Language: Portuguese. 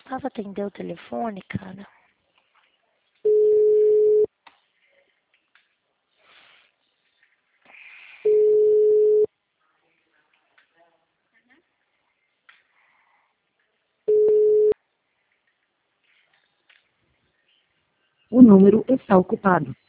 precisava atender o telefone, cara. O número está ocupado.